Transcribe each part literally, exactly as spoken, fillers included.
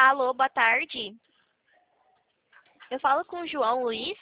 Alô, boa tarde. Eu falo com o João Luiz.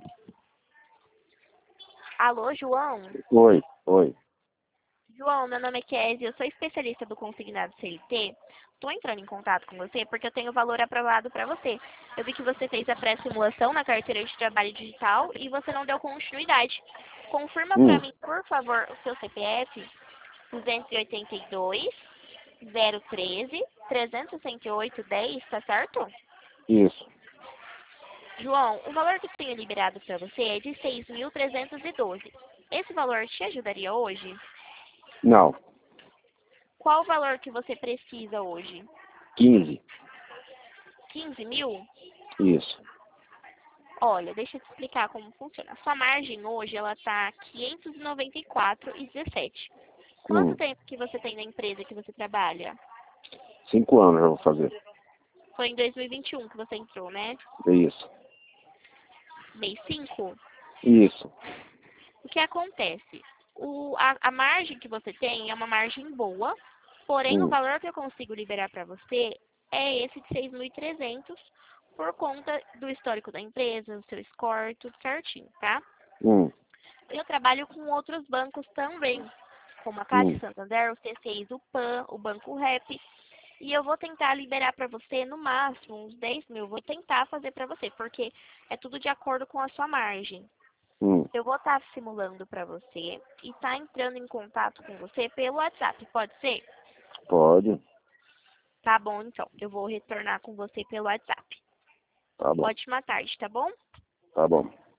Alô, João. Oi, oi. João, meu nome é Kézia, eu sou especialista do Consignado C L T. Estou entrando em contato com você porque eu tenho valor aprovado para você. Eu vi que você fez a pré-simulação na carteira de trabalho digital e você não deu continuidade. Confirma para Hum, mim, por favor, o seu C P F duzentos e oitenta e dois, zero treze, trezentos e sessenta e oito, dez, tá certo? isso. João, o valor que tenho liberado para você é de seis mil trezentos e doze. Esse valor te ajudaria hoje? Não, Qual o valor que você precisa hoje? quinze. quinze mil? Isso. Olha, deixa eu te explicar como funciona. A sua margem hoje, ela tá quinhentos e noventa e quatro e dezessete. Quanto Hum, tempo que você tem na empresa que você trabalha? cinco anos eu vou fazer. Foi em dois mil e vinte e um que você entrou, né? Isso. Mês cinco. Isso. O que acontece? O, a, a margem que você tem é uma margem boa, porém o Hum, valor que eu consigo liberar para você é esse de seis mil e trezentos por conta do histórico da empresa, o seu score, tudo certinho, tá? hum, Eu trabalho com outros bancos também, como a Caixa hum. Santander, o C C I, o PAN, o Banco Rep. E eu vou tentar liberar para você no máximo uns dez mil. Vou tentar fazer para você, porque é tudo de acordo com a sua margem. Hum. Eu vou estar simulando para você e estar entrando em contato com você pelo WhatsApp, pode ser? Pode. Tá bom, então. Eu vou retornar com você pelo WhatsApp. Tá bom. Ótima tarde, tá bom? Tá bom.